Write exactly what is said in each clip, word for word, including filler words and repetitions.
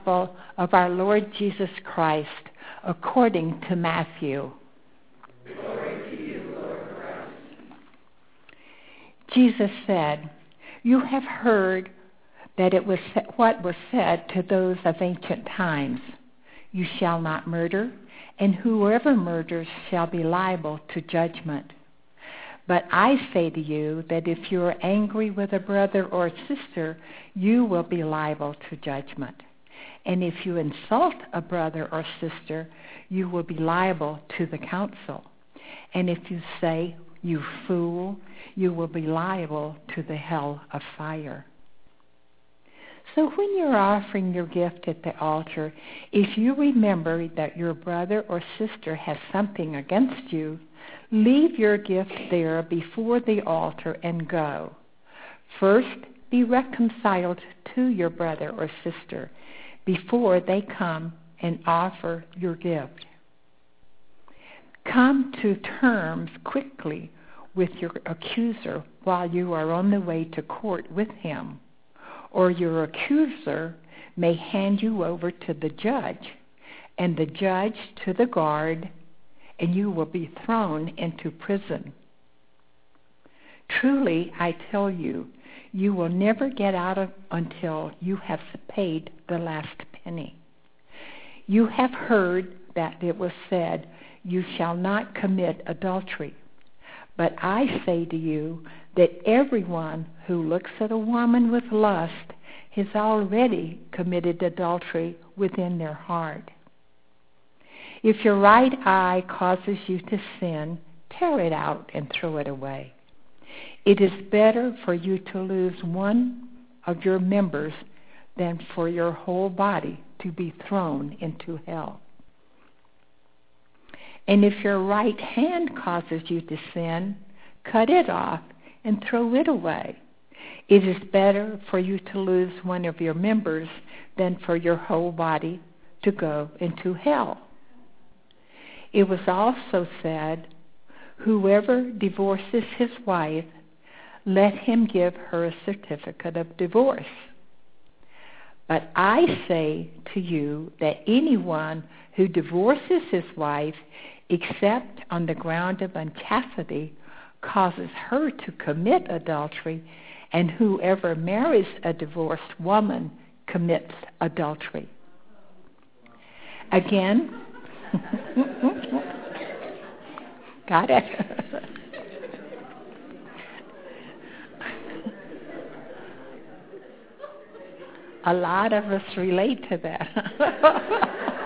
of our Lord Jesus Christ, according to Matthew. Glory to you, Lord Christ. Jesus said, "You have heard that it was what was said to those of ancient times. You shall not murder, and whoever murders shall be liable to judgment. But I say to you that if you are angry with a brother or sister, you will be liable to judgment. And if you insult a brother or sister, you will be liable to the council. And if you say, 'You fool,' you will be liable to the hell of fire." So when you're offering your gift at the altar, if you remember that your brother or sister has something against you, leave your gift there before the altar and go. First, be reconciled to your brother or sister before they come and offer your gift. Come to terms quickly with your accuser while you are on the way to court with him, or your accuser may hand you over to the judge, and the judge to the guard, and you will be thrown into prison. Truly, I tell you, you will never get out of until you have paid the last penny. You have heard that it was said, 'You shall not commit adultery.' But I say to you that everyone who looks at a woman with lust has already committed adultery within their heart. If your right eye causes you to sin, tear it out and throw it away. It is better for you to lose one of your members than for your whole body to be thrown into hell. And if your right hand causes you to sin, cut it off and throw it away. It is better for you to lose one of your members than for your whole body to go into hell. It was also said, 'Whoever divorces his wife, let him give her a certificate of divorce.' But I say to you that anyone who divorces his wife, except on the ground of unchastity, causes her to commit adultery, and whoever marries a divorced woman commits adultery." Again, got it? A lot of us relate to that.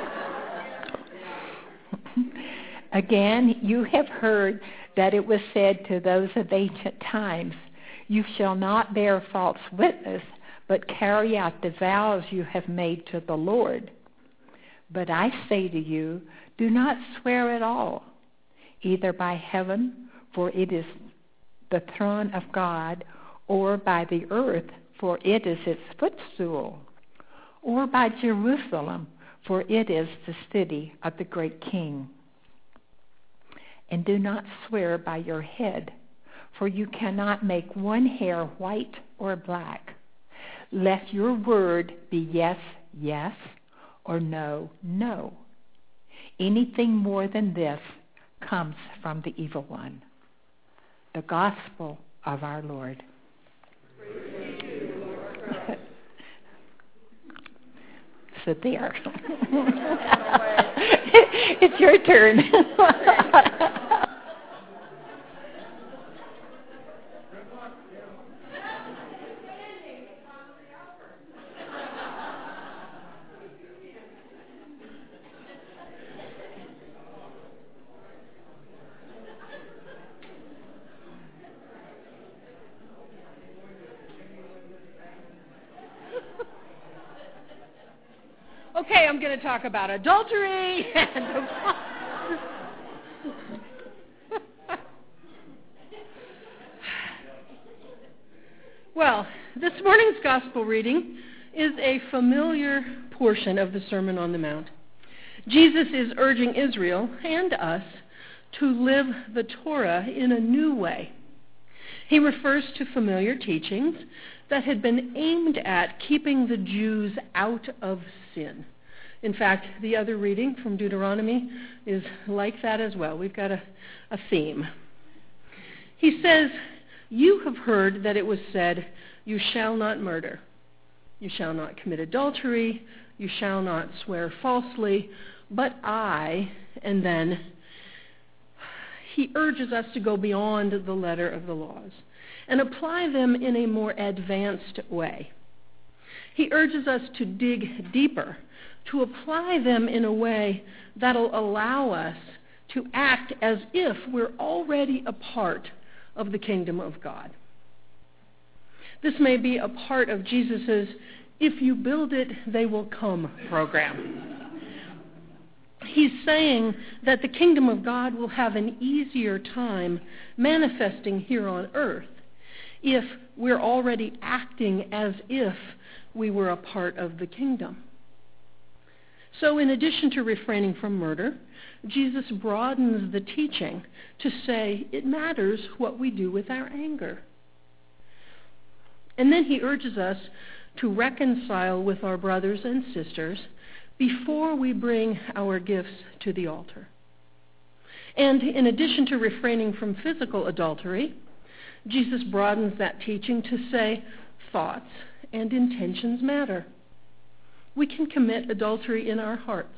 Again, you have heard that it was said to those of ancient times, "You shall not bear false witness, but carry out the vows you have made to the Lord." But I say to you, do not swear at all, either by heaven, for it is the throne of God, or by the earth, for it is its footstool, or by Jerusalem, for it is the city of the great King. And do not swear by your head, for you cannot make one hair white or black. Let your word be yes, yes, or no, no. Anything more than this comes from the evil one. The gospel of our Lord. Praise to you, Lord Christ. So there. It's your turn. Okay, I'm going to talk about adultery and well, this morning's gospel reading is a familiar portion of the Sermon on the Mount. Jesus is urging Israel and us to live the Torah in a new way. He refers to familiar teachings that had been aimed at keeping the Jews out of sin. In fact, the other reading from Deuteronomy is like that as well. We've got a, a theme. He says, "You have heard that it was said, 'You shall not murder. You shall not commit adultery. You shall not swear falsely.' But I," and then he urges us to go beyond the letter of the laws and apply them in a more advanced way. He urges us to dig deeper, to apply them in a way that'll allow us to act as if we're already a part of the kingdom of God. This may be a part of Jesus' "if you build it, they will come" program. He's saying that the kingdom of God will have an easier time manifesting here on earth if we're already acting as if we were a part of the kingdom. So in addition to refraining from murder, Jesus broadens the teaching to say it matters what we do with our anger. And then he urges us to reconcile with our brothers and sisters before we bring our gifts to the altar. And in addition to refraining from physical adultery, Jesus broadens that teaching to say thoughts and intentions matter. We can commit adultery in our hearts.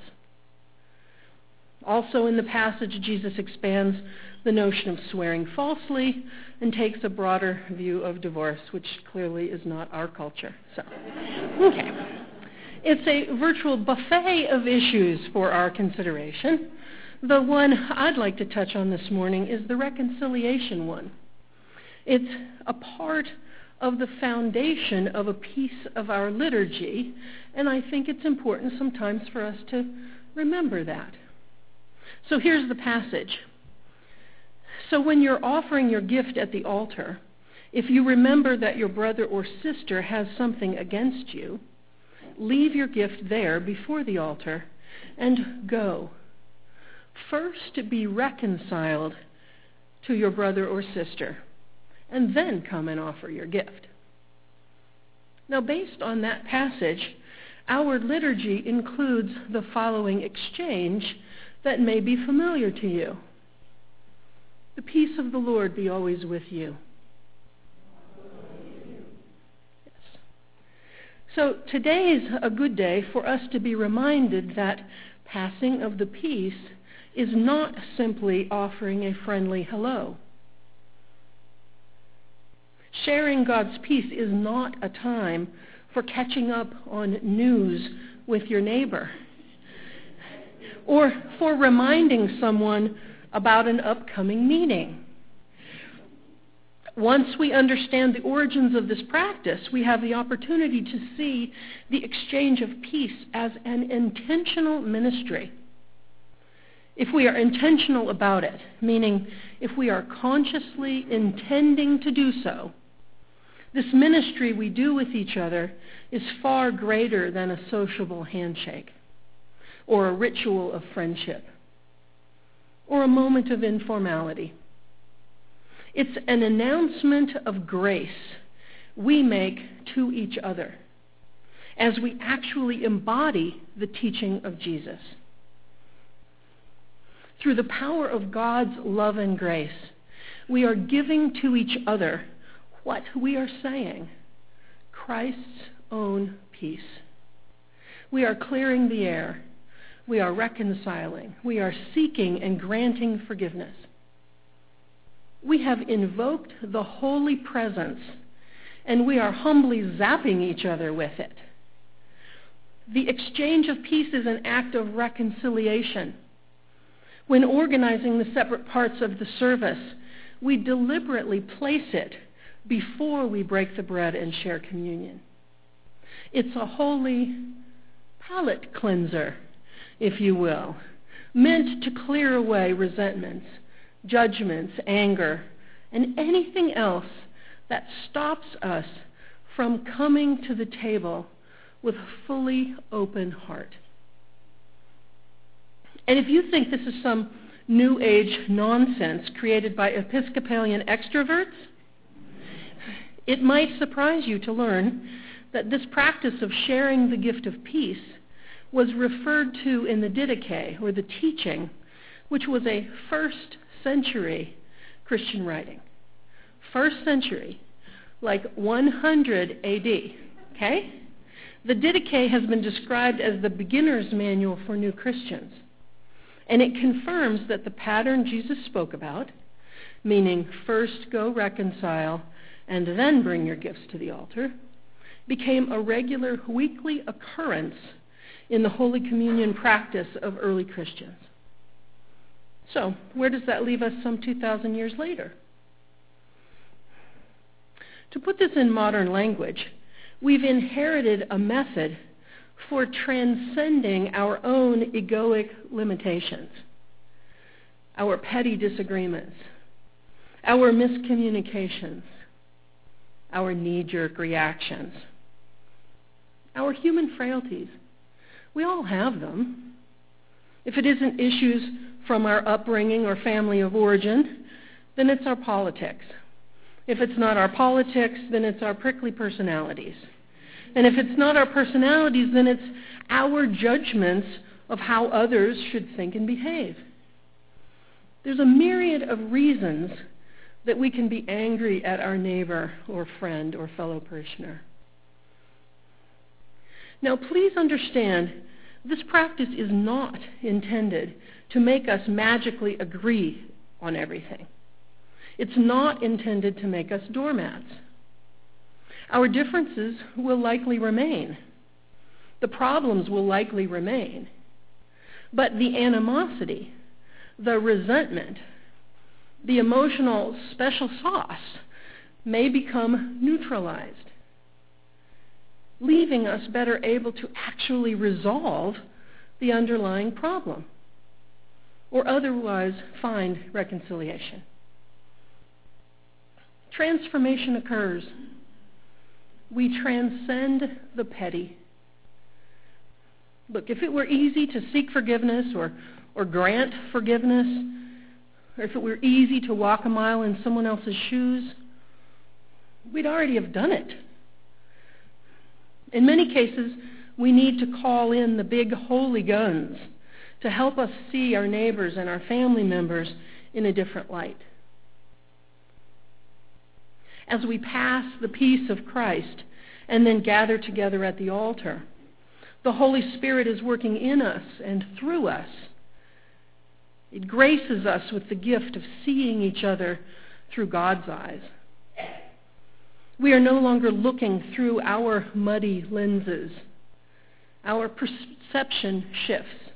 Also in the passage, Jesus expands the notion of swearing falsely and takes a broader view of divorce, which clearly is not our culture. So, okay. It's a virtual buffet of issues for our consideration. The one I'd like to touch on this morning is the reconciliation one. It's a part of the foundation of a piece of our liturgy, and I think it's important sometimes for us to remember that. So here's the passage. "So when you're offering your gift at the altar, if you remember that your brother or sister has something against you, leave your gift there before the altar and go. First be reconciled to your brother or sister, and then come and offer your gift." Now, based on that passage, our liturgy includes the following exchange that may be familiar to you. "The peace of the Lord be always with you." Yes. So today is a good day for us to be reminded that passing of the peace is not simply offering a friendly hello. Sharing God's peace is not a time for catching up on news with your neighbor, or for reminding someone about an upcoming meeting. Once we understand the origins of this practice, we have the opportunity to see the exchange of peace as an intentional ministry. If we are intentional about it, meaning if we are consciously intending to do so, this ministry we do with each other is far greater than a sociable handshake, or a ritual of friendship, or a moment of informality. It's an announcement of grace we make to each other as we actually embody the teaching of Jesus. Through the power of God's love and grace, we are giving to each other what we are saying, Christ's own peace. We are clearing the air. We are reconciling. We are seeking and granting forgiveness. We have invoked the holy presence, and we are humbly zapping each other with it. The exchange of peace is an act of reconciliation. When organizing the separate parts of the service, we deliberately place it before we break the bread and share communion. It's a holy palate cleanser, if you will, meant to clear away resentments, judgments, anger, and anything else that stops us from coming to the table with a fully open heart. And if you think this is some New Age nonsense created by Episcopalian extroverts, it might surprise you to learn that this practice of sharing the gift of peace was referred to in the Didache, or the teaching, which was a first century Christian writing. First century, like one hundred A D, okay? The Didache has been described as the beginner's manual for new Christians. And it confirms that the pattern Jesus spoke about, meaning first go reconcile and then bring your gifts to the altar, became a regular weekly occurrence in the Holy Communion practice of early Christians. So, where does that leave us some two thousand years later? To put this in modern language, we've inherited a method for transcending our own egoic limitations, our petty disagreements, our miscommunications, our knee-jerk reactions, our human frailties. We all have them. If it isn't issues from our upbringing or family of origin, then it's our politics. If it's not our politics, then it's our prickly personalities. And if it's not our personalities, then it's our judgments of how others should think and behave. There's a myriad of reasons that we can be angry at our neighbor or friend or fellow parishioner. Now, please understand, this practice is not intended to make us magically agree on everything. It's not intended to make us doormats. Our differences will likely remain. The problems will likely remain. But the animosity, the resentment, the emotional special sauce may become neutralized, leaving us better able to actually resolve the underlying problem, or otherwise find reconciliation. Transformation occurs. We transcend the petty. Look, if it were easy to seek forgiveness or, or grant forgiveness, or if it were easy to walk a mile in someone else's shoes, we'd already have done it. In many cases, we need to call in the big holy guns to help us see our neighbors and our family members in a different light. As we pass the peace of Christ and then gather together at the altar, the Holy Spirit is working in us and through us. It graces us with the gift of seeing each other through God's eyes. We are no longer looking through our muddy lenses. Our perception shifts.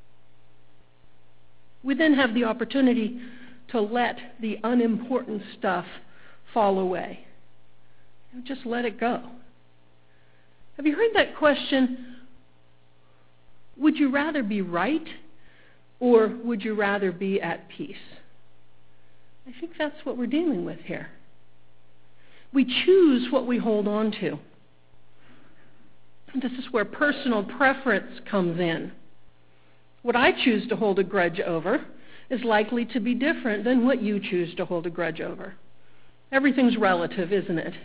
We then have the opportunity to let the unimportant stuff fall away. Just let it go. Have you heard that question? Would you rather be right, or would you rather be at peace? I think that's what we're dealing with here. We choose what we hold on to. And this is where personal preference comes in. What I choose to hold a grudge over is likely to be different than what you choose to hold a grudge over. Everything's relative, isn't it?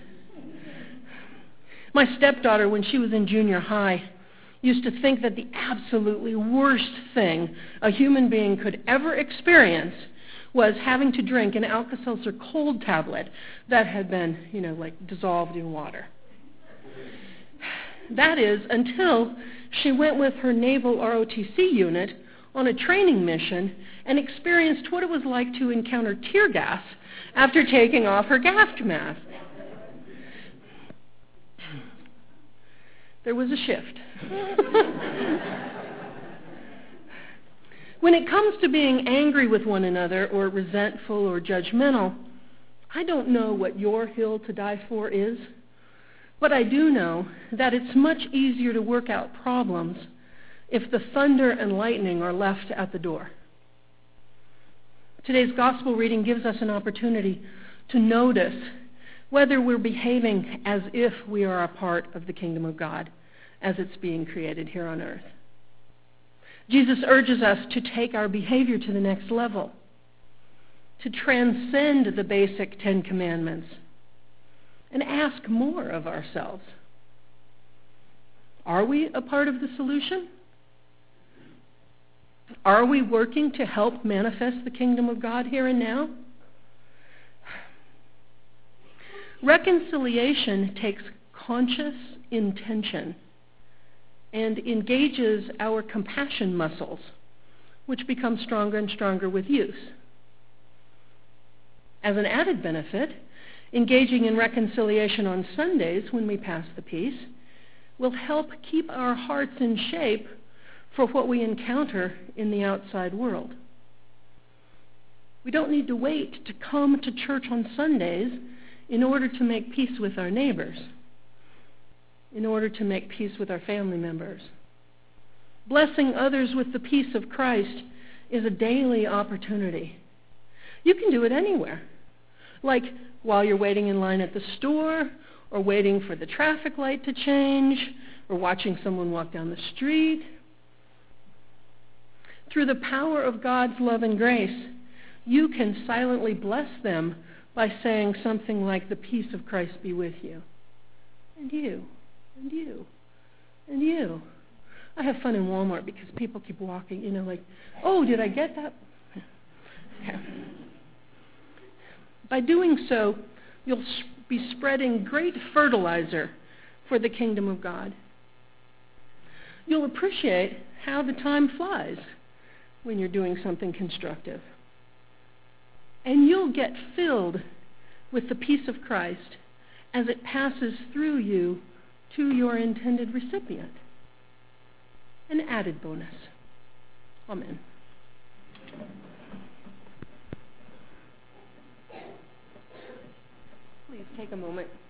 My stepdaughter, when she was in junior high, used to think that the absolutely worst thing a human being could ever experience was having to drink an Alka-Seltzer cold tablet that had been, you know, like dissolved in water. That is, until she went with her Naval R O T C unit on a training mission and experienced what it was like to encounter tear gas after taking off her gas mask. There was a shift. When it comes to being angry with one another or resentful or judgmental, I don't know what your hill to die for is, but I do know that it's much easier to work out problems if the thunder and lightning are left at the door. Today's gospel reading gives us an opportunity to notice whether we're behaving as if we are a part of the kingdom of God as it's being created here on earth. Jesus urges us to take our behavior to the next level, to transcend the basic Ten Commandments, and ask more of ourselves. Are we a part of the solution, Are we working to help manifest the kingdom of God here and now? Reconciliation takes conscious intention and engages our compassion muscles, which become stronger and stronger with use. As an added benefit, engaging in reconciliation on Sundays when we pass the peace will help keep our hearts in shape for what we encounter in the outside world. We don't need to wait to come to church on Sundays in order to make peace with our neighbors, in order to make peace with our family members. Blessing others with the peace of Christ is a daily opportunity. You can do it anywhere, like while you're waiting in line at the store, or waiting for the traffic light to change, or watching someone walk down the street. Through the power of God's love and grace, you can silently bless them by saying something like, "The peace of Christ be with you." And you, and you, and you. I have fun in Walmart because people keep walking, you know, like, "Oh, did I get that?" Okay. By doing so, you'll be spreading great fertilizer for the kingdom of God. You'll appreciate how the time flies when you're doing something constructive. And you'll get filled with the peace of Christ as it passes through you to your intended recipient. An added bonus. Amen. Please take a moment.